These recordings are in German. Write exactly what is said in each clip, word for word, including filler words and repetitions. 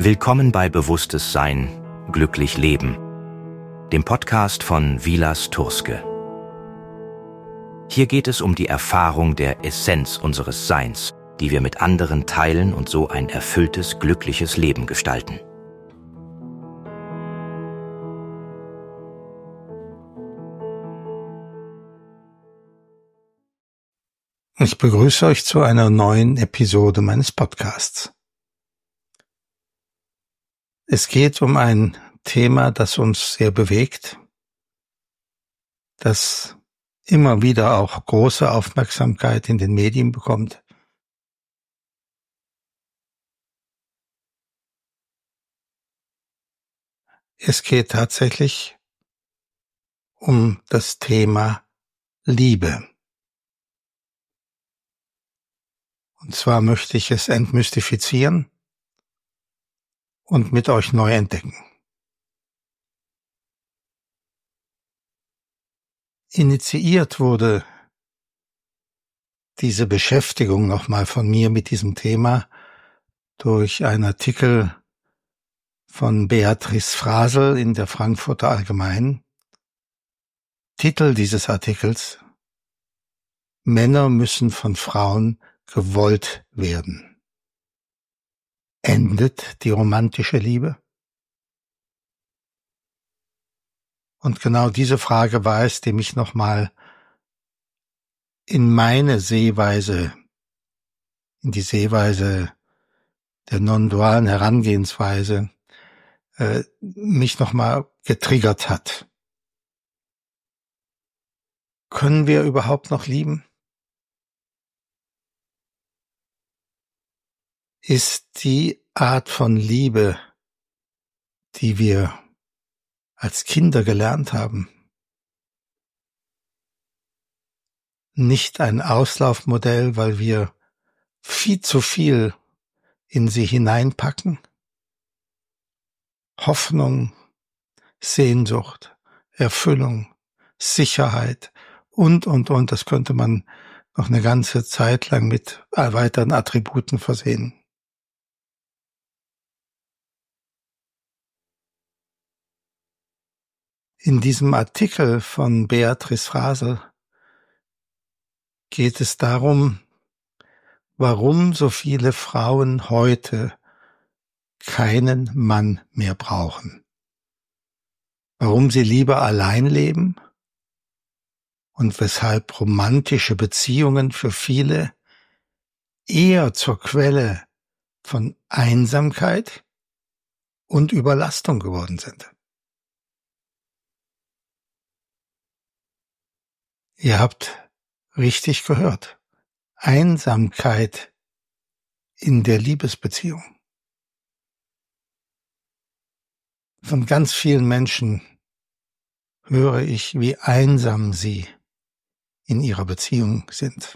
Willkommen bei Bewusstes Sein, glücklich leben, dem Podcast von Vilas Turske. Hier geht es um die Erfahrung der Essenz unseres Seins, die wir mit anderen teilen und so ein erfülltes, glückliches Leben gestalten. Ich begrüße euch zu einer neuen Episode meines Podcasts. Es geht um ein Thema, das uns sehr bewegt, das immer wieder auch große Aufmerksamkeit in den Medien bekommt. Es geht tatsächlich um das Thema Liebe. Und zwar möchte ich es entmystifizieren und mit euch neu entdecken. Initiiert wurde diese Beschäftigung nochmal von mir mit diesem Thema durch einen Artikel von Beatrice Frasel in der Frankfurter Allgemeinen. Titel dieses Artikels: Männer müssen von Frauen gewollt werden. Endet die romantische Liebe? Und genau diese Frage war es, die mich nochmal in meine Sehweise, in die Sehweise der non-dualen Herangehensweise, äh, mich nochmal getriggert hat. Können wir überhaupt noch lieben? Ist die Art von Liebe, die wir als Kinder gelernt haben, nicht ein Auslaufmodell, weil wir viel zu viel in sie hineinpacken? Hoffnung, Sehnsucht, Erfüllung, Sicherheit und, und, und. Das könnte man noch eine ganze Zeit lang mit weiteren Attributen versehen. In diesem Artikel von Beatrice Frasel geht es darum, warum so viele Frauen heute keinen Mann mehr brauchen. Warum sie lieber allein leben und weshalb romantische Beziehungen für viele eher zur Quelle von Einsamkeit und Überlastung geworden sind. Ihr habt richtig gehört. Einsamkeit in der Liebesbeziehung. Von ganz vielen Menschen höre ich, wie einsam sie in ihrer Beziehung sind.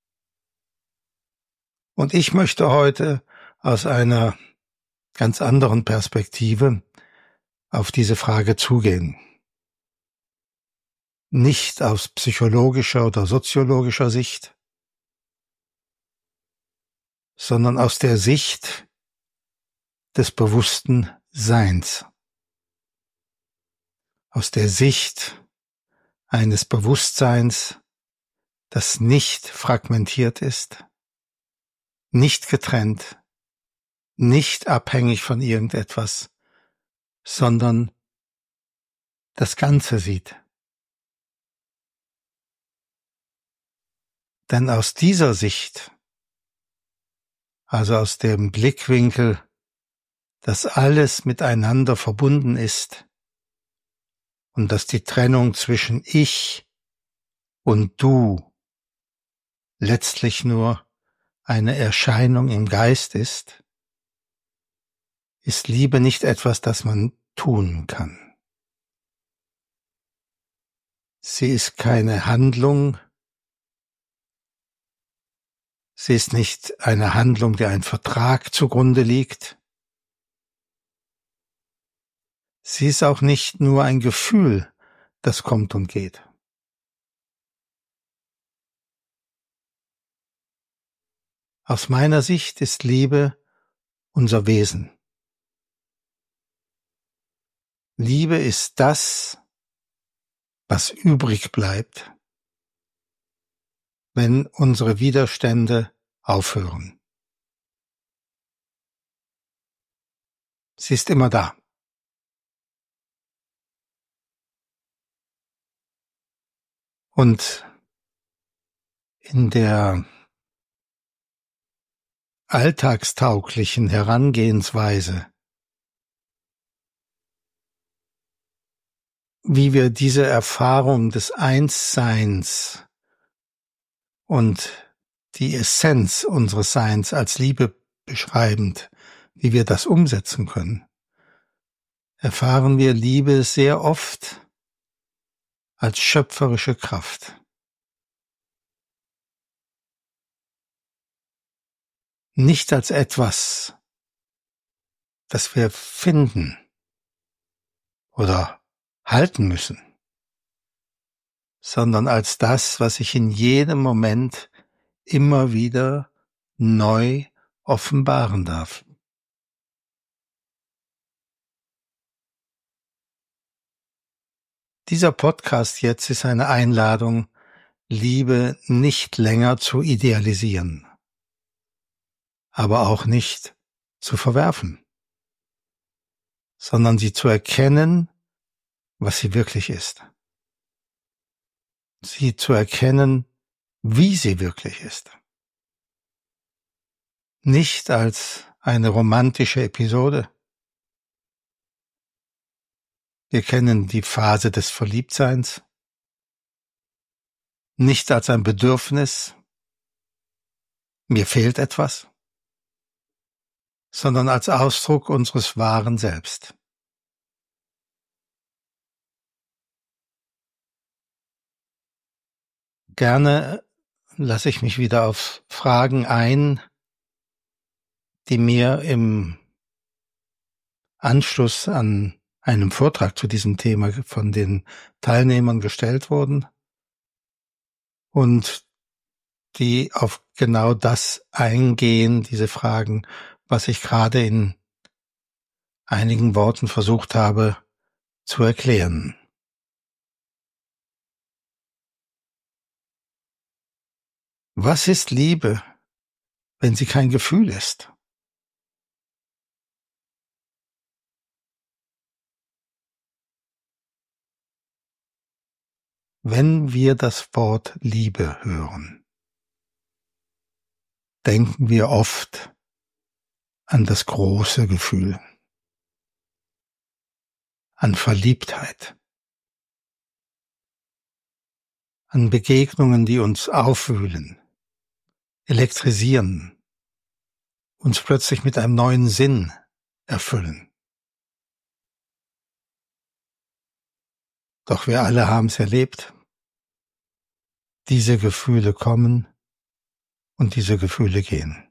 Und ich möchte heute aus einer ganz anderen Perspektive auf diese Frage zugehen. Nicht aus psychologischer oder soziologischer Sicht, sondern aus der Sicht des bewussten Seins. Aus der Sicht eines Bewusstseins, das nicht fragmentiert ist, nicht getrennt, nicht abhängig von irgendetwas, sondern das Ganze sieht. Denn aus dieser Sicht, also aus dem Blickwinkel, dass alles miteinander verbunden ist und dass die Trennung zwischen Ich und Du letztlich nur eine Erscheinung im Geist ist, ist Liebe nicht etwas, das man tun kann. Sie ist keine Handlung, sie ist nicht eine Handlung, der ein Vertrag zugrunde liegt. Sie ist auch nicht nur ein Gefühl, das kommt und geht. Aus meiner Sicht ist Liebe unser Wesen. Liebe ist das, was übrig bleibt, wenn unsere Widerstände aufhören. Sie ist immer da. Und in der alltagstauglichen Herangehensweise, wie wir diese Erfahrung des Einsseins und die Essenz unseres Seins als Liebe beschreibend, wie wir das umsetzen können, erfahren wir Liebe sehr oft als schöpferische Kraft. Nicht als etwas, das wir finden oder halten müssen, sondern als das, was sich in jedem Moment immer wieder neu offenbaren darf. Dieser Podcast jetzt ist eine Einladung, Liebe nicht länger zu idealisieren, aber auch nicht zu verwerfen, sondern sie zu erkennen, was sie wirklich ist. Sie zu erkennen, wie sie wirklich ist. Nicht als eine romantische Episode. Wir kennen die Phase des Verliebtseins. Nicht als ein Bedürfnis, mir fehlt etwas, sondern als Ausdruck unseres wahren Selbst. Gerne lasse ich mich wieder auf Fragen ein, die mir im Anschluss an einem Vortrag zu diesem Thema von den Teilnehmern gestellt wurden und die auf genau das eingehen, diese Fragen, was ich gerade in einigen Worten versucht habe zu erklären. Was ist Liebe, wenn sie kein Gefühl ist? Wenn wir das Wort Liebe hören, denken wir oft an das große Gefühl, an Verliebtheit, an Begegnungen, die uns aufwühlen, elektrisieren, uns plötzlich mit einem neuen Sinn erfüllen. Doch wir alle haben es erlebt. Diese Gefühle kommen und diese Gefühle gehen.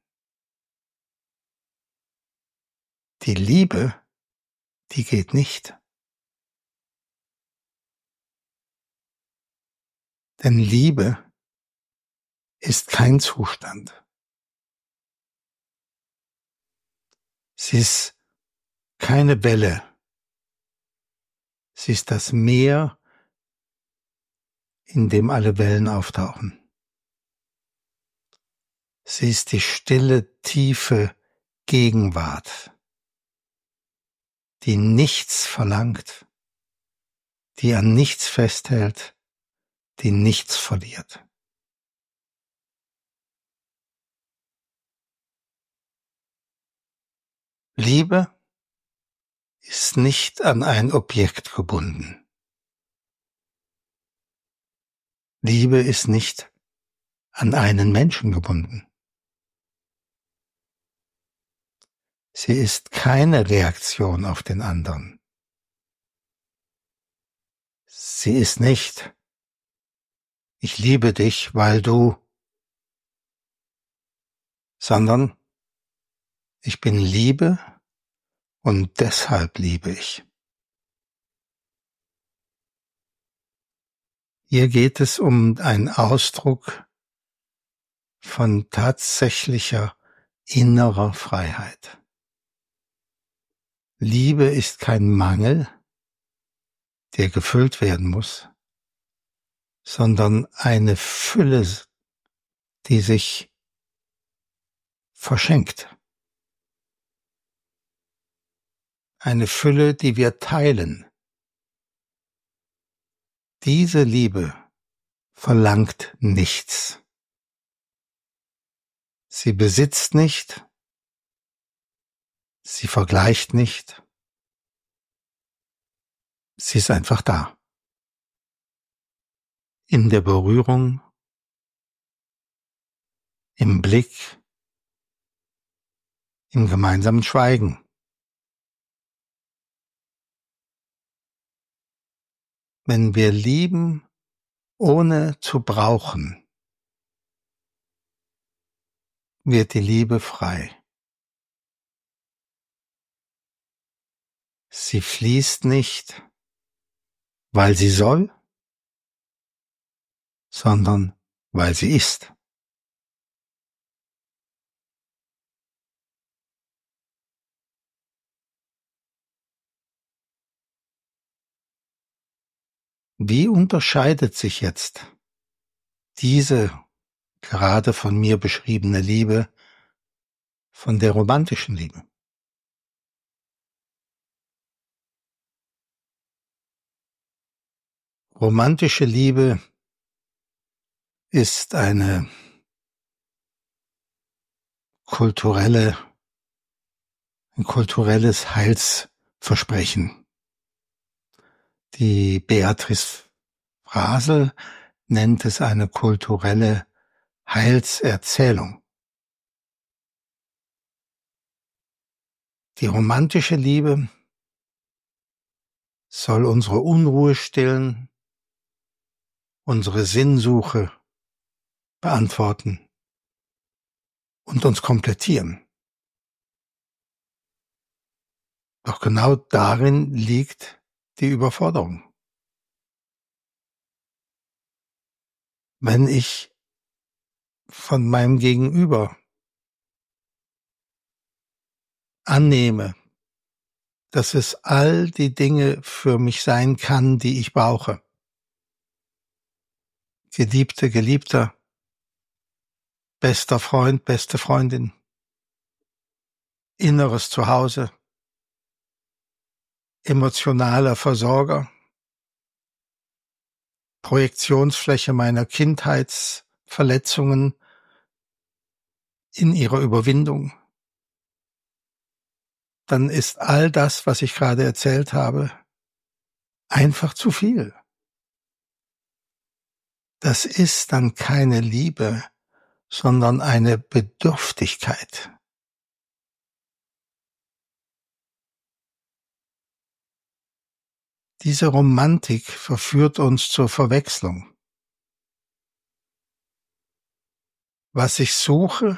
Die Liebe, die geht nicht. Denn Liebe ist kein Zustand. Sie ist keine Welle. Sie ist das Meer, in dem alle Wellen auftauchen. Sie ist die stille, tiefe Gegenwart, die nichts verlangt, die an nichts festhält, die nichts verliert. Liebe ist nicht an ein Objekt gebunden. Liebe ist nicht an einen Menschen gebunden. Sie ist keine Reaktion auf den anderen. Sie ist nicht, ich liebe dich, weil du, sondern ich bin Liebe und deshalb liebe ich. Hier geht es um einen Ausdruck von tatsächlicher innerer Freiheit. Liebe ist kein Mangel, der gefüllt werden muss, sondern eine Fülle, die sich verschenkt. Eine Fülle, die wir teilen. Diese Liebe verlangt nichts. Sie besitzt nicht, sie vergleicht nicht, sie ist einfach da. In der Berührung, im Blick, im gemeinsamen Schweigen. Wenn wir lieben, ohne zu brauchen, wird die Liebe frei. Sie fließt nicht, weil sie soll, sondern weil sie ist. Wie unterscheidet sich jetzt diese gerade von mir beschriebene Liebe von der romantischen Liebe? Romantische Liebe ist eine kulturelle, ein kulturelles Heilsversprechen. Die Beatrice Frasel nennt es eine kulturelle Heilserzählung. Die romantische Liebe soll unsere Unruhe stillen, unsere Sinnsuche beantworten und uns komplettieren. Doch genau darin liegt die Überforderung. Wenn ich von meinem Gegenüber annehme, dass es all die Dinge für mich sein kann, die ich brauche. Geliebte, Geliebter, bester Freund, beste Freundin, inneres Zuhause, emotionaler Versorger, Projektionsfläche meiner Kindheitsverletzungen in ihrer Überwindung, dann ist all das, was ich gerade erzählt habe, einfach zu viel. Das ist dann keine Liebe, sondern eine Bedürftigkeit. Diese Romantik verführt uns zur Verwechslung. Was ich suche,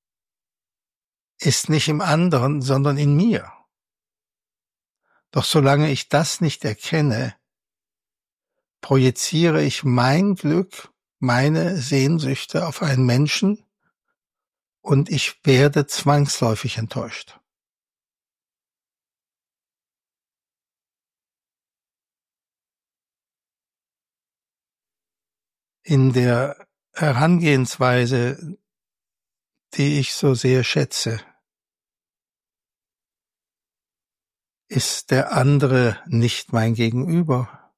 ist nicht im anderen, sondern in mir. Doch solange ich das nicht erkenne, projiziere ich mein Glück, meine Sehnsüchte auf einen Menschen und ich werde zwangsläufig enttäuscht. In der Herangehensweise, die ich so sehr schätze, ist der andere nicht mein Gegenüber,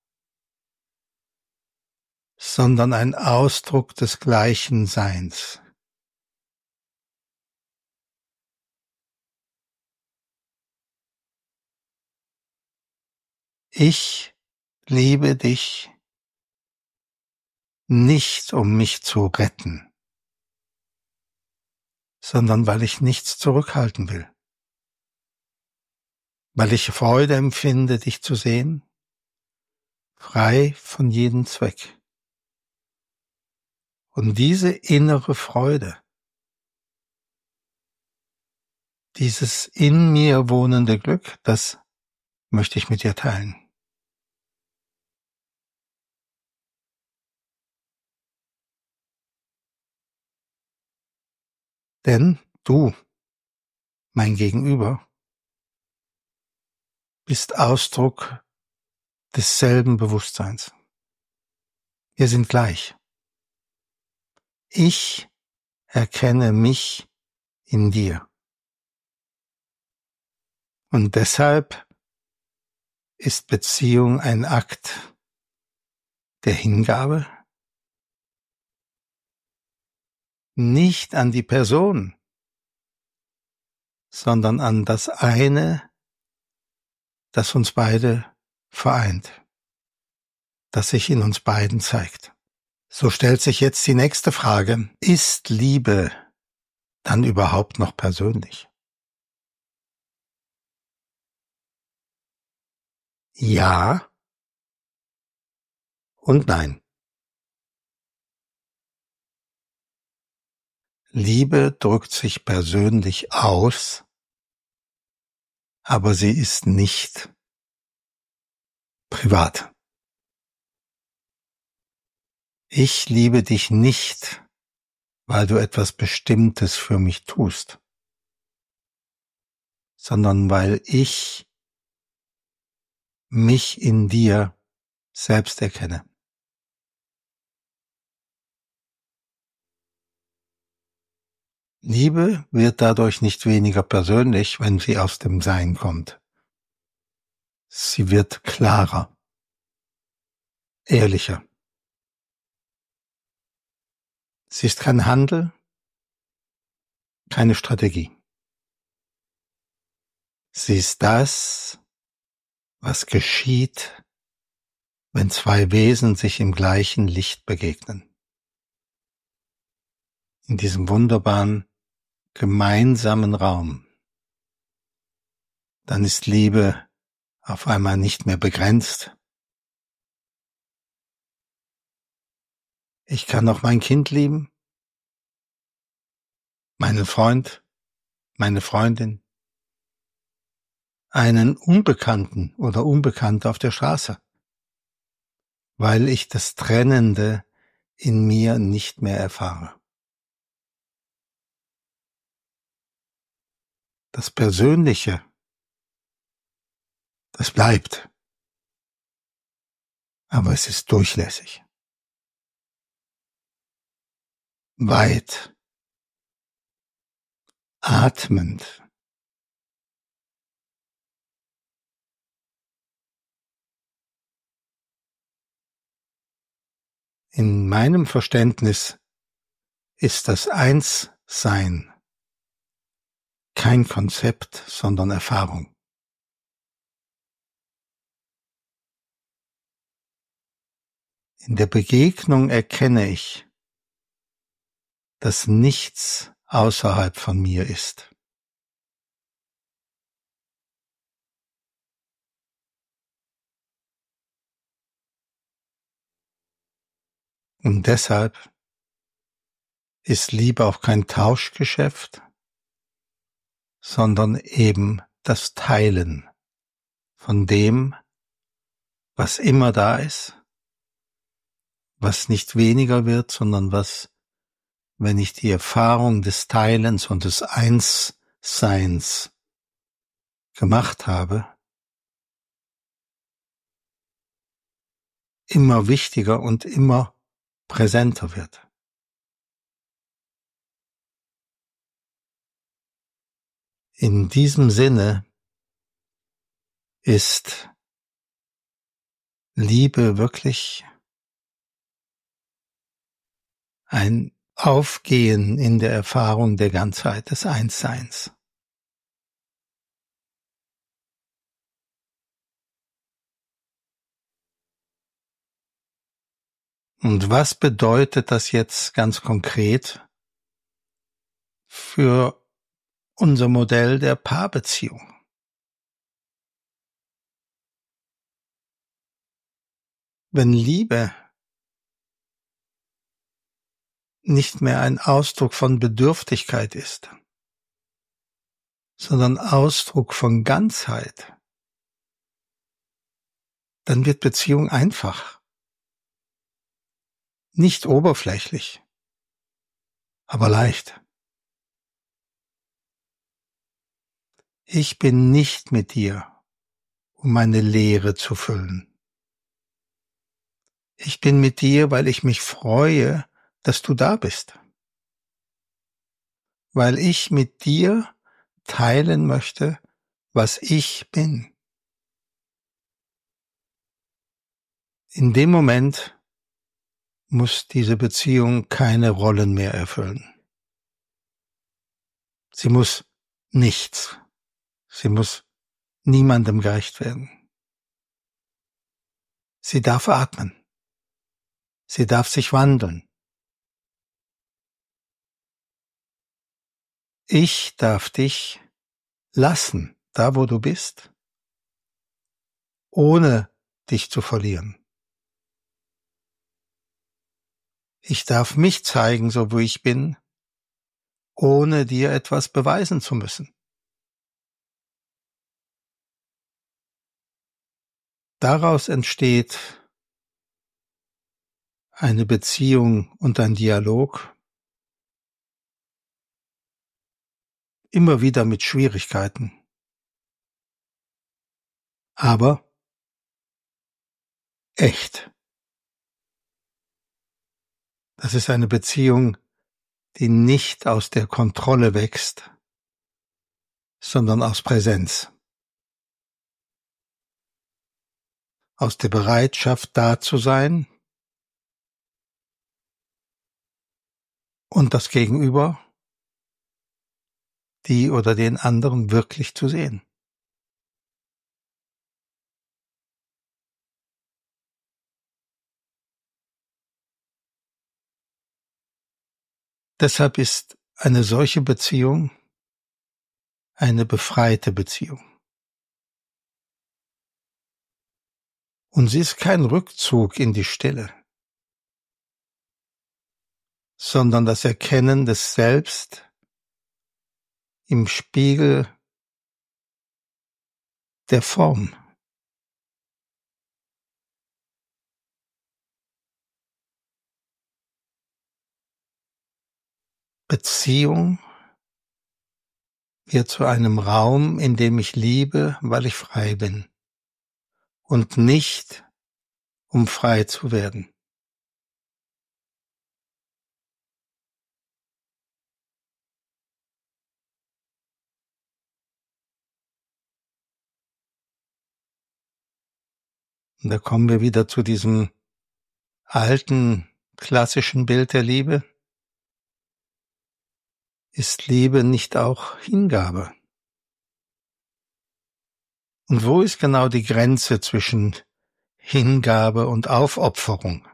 sondern ein Ausdruck des gleichen Seins. Ich liebe dich nicht, um mich zu retten, sondern weil ich nichts zurückhalten will. Weil ich Freude empfinde, dich zu sehen, frei von jedem Zweck. Und diese innere Freude, dieses in mir wohnende Glück, das möchte ich mit dir teilen. Denn du, mein Gegenüber, bist Ausdruck desselben Bewusstseins. Wir sind gleich. Ich erkenne mich in dir. Und deshalb ist Beziehung ein Akt der Hingabe, nicht an die Person, sondern an das eine, das uns beide vereint, das sich in uns beiden zeigt. So stellt sich jetzt die nächste Frage: Ist Liebe dann überhaupt noch persönlich? Ja und nein. Liebe drückt sich persönlich aus, aber sie ist nicht privat. Ich liebe dich nicht, weil du etwas Bestimmtes für mich tust, sondern weil ich mich in dir selbst erkenne. Liebe wird dadurch nicht weniger persönlich, wenn sie aus dem Sein kommt. Sie wird klarer, ehrlicher. Sie ist kein Handel, keine Strategie. Sie ist das, was geschieht, wenn zwei Wesen sich im gleichen Licht begegnen. In diesem wunderbaren, gemeinsamen Raum. Dann ist Liebe auf einmal nicht mehr begrenzt. Ich kann auch mein Kind lieben, meinen Freund, meine Freundin, einen Unbekannten oder Unbekannte auf der Straße, weil ich das Trennende in mir nicht mehr erfahre. Das Persönliche, das bleibt, aber es ist durchlässig. Weit, atmend. In meinem Verständnis ist das Einssein kein Konzept, sondern Erfahrung. In der Begegnung erkenne ich, dass nichts außerhalb von mir ist. Und deshalb ist Liebe auch kein Tauschgeschäft, sondern eben das Teilen von dem, was immer da ist, was nicht weniger wird, sondern was, wenn ich die Erfahrung des Teilens und des Einsseins gemacht habe, immer wichtiger und immer präsenter wird. In diesem Sinne ist Liebe wirklich ein Aufgehen in der Erfahrung der Ganzheit des Einsseins. Und was bedeutet das jetzt ganz konkret für unser Modell der Paarbeziehung? Wenn Liebe nicht mehr ein Ausdruck von Bedürftigkeit ist, sondern Ausdruck von Ganzheit, dann wird Beziehung einfach. Nicht oberflächlich, aber leicht. Ich bin nicht mit dir, um meine Leere zu füllen. Ich bin mit dir, weil ich mich freue, dass du da bist. Weil ich mit dir teilen möchte, was ich bin. In dem Moment muss diese Beziehung keine Rollen mehr erfüllen. Sie muss nichts. Sie muss niemandem gerecht werden. Sie darf atmen. Sie darf sich wandeln. Ich darf dich lassen, da wo du bist, ohne dich zu verlieren. Ich darf mich zeigen, so wie ich bin, ohne dir etwas beweisen zu müssen. Daraus entsteht eine Beziehung und ein Dialog, immer wieder mit Schwierigkeiten, aber echt. Das ist eine Beziehung, die nicht aus der Kontrolle wächst, sondern aus Präsenz. Aus der Bereitschaft, da zu sein und das Gegenüber, die oder den anderen wirklich zu sehen. Deshalb ist eine solche Beziehung eine befreite Beziehung. Und sie ist kein Rückzug in die Stille, sondern das Erkennen des Selbst im Spiegel der Form. Beziehung wird zu einem Raum, in dem ich liebe, weil ich frei bin und nicht, um frei zu werden. Und da kommen wir wieder zu diesem alten, klassischen Bild der Liebe. Ist Liebe nicht auch Hingabe? Und wo ist genau die Grenze zwischen Hingabe und Aufopferung?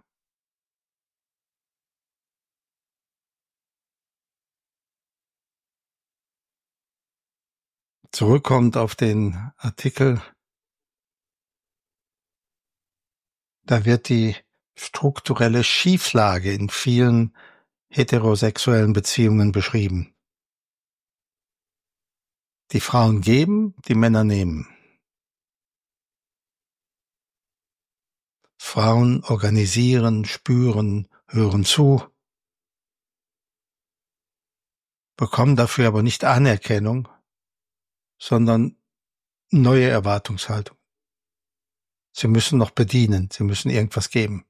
Zurückkommt auf den Artikel, da wird die strukturelle Schieflage in vielen heterosexuellen Beziehungen beschrieben. Die Frauen geben, die Männer nehmen. Frauen organisieren, spüren, hören zu, bekommen dafür aber nicht Anerkennung, sondern neue Erwartungshaltung. Sie müssen noch bedienen, sie müssen irgendwas geben.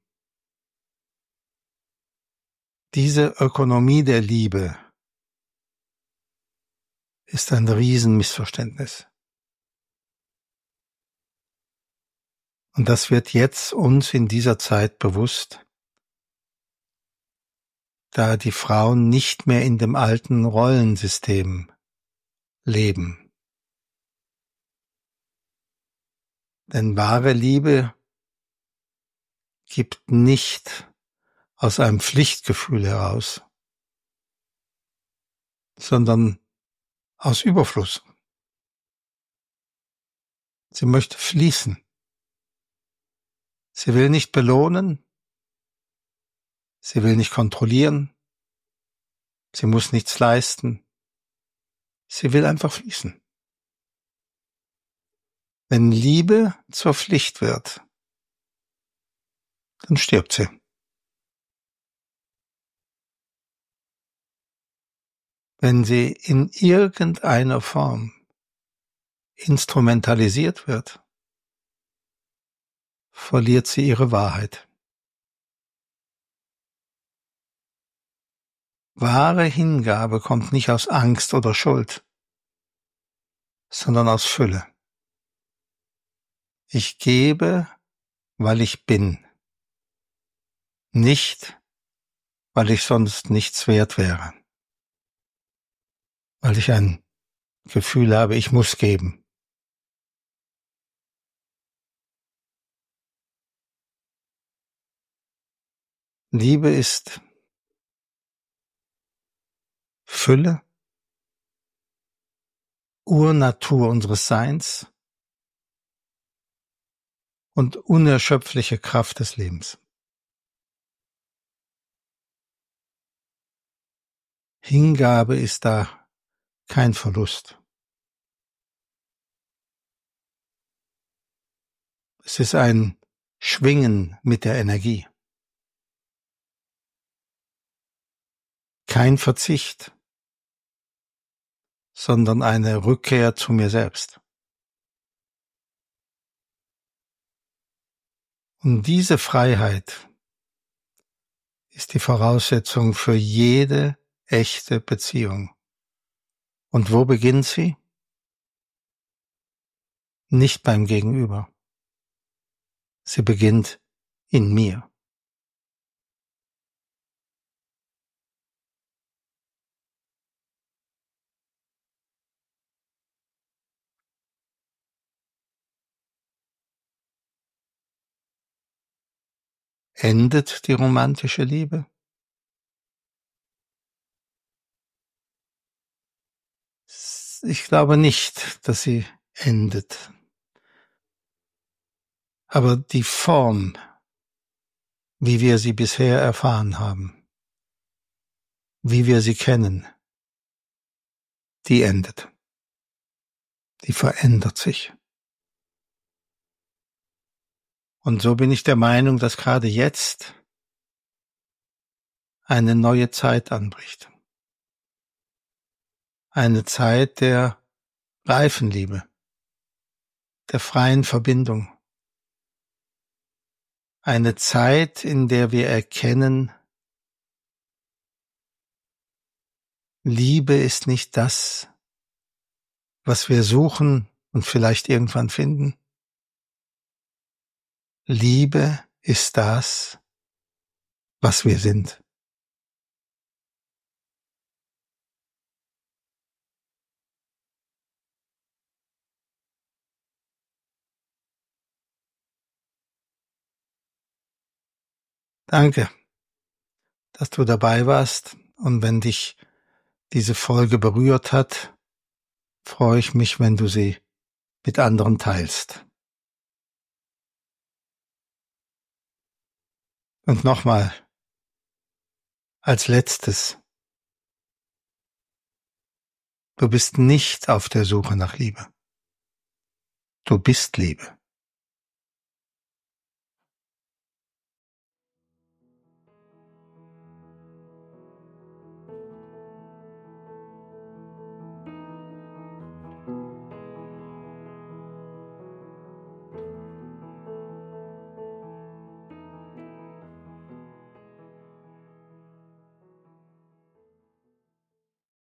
Diese Ökonomie der Liebe ist ein Riesenmissverständnis. Und das wird jetzt uns in dieser Zeit bewusst, da die Frauen nicht mehr in dem alten Rollensystem leben. Denn wahre Liebe gibt nicht aus einem Pflichtgefühl heraus, sondern aus Überfluss. Sie möchte fließen. Sie will nicht belohnen. Sie will nicht kontrollieren. Sie muss nichts leisten. Sie will einfach fließen. Wenn Liebe zur Pflicht wird, dann stirbt sie. Wenn sie in irgendeiner Form instrumentalisiert wird, verliert sie ihre Wahrheit. Wahre Hingabe kommt nicht aus Angst oder Schuld, sondern aus Fülle. Ich gebe, weil ich bin, nicht, weil ich sonst nichts wert wäre, weil ich ein Gefühl habe, ich muss geben. Liebe ist Fülle, Urnatur unseres Seins und unerschöpfliche Kraft des Lebens. Hingabe ist da kein Verlust. Es ist ein Schwingen mit der Energie. Kein Verzicht, sondern eine Rückkehr zu mir selbst. Und diese Freiheit ist die Voraussetzung für jede echte Beziehung. Und wo beginnt sie? Nicht beim Gegenüber. Sie beginnt in mir. Endet die romantische Liebe? Ich glaube nicht, dass sie endet. Aber die Form, wie wir sie bisher erfahren haben, wie wir sie kennen, die endet. Die verändert sich. Und so bin ich der Meinung, dass gerade jetzt eine neue Zeit anbricht. Eine Zeit der reifen Liebe, der freien Verbindung. Eine Zeit, in der wir erkennen, Liebe ist nicht das, was wir suchen und vielleicht irgendwann finden. Liebe ist das, was wir sind. Danke, dass du dabei warst, und wenn dich diese Folge berührt hat, freue ich mich, wenn du sie mit anderen teilst. Und nochmal, als letztes, du bist nicht auf der Suche nach Liebe. Du bist Liebe.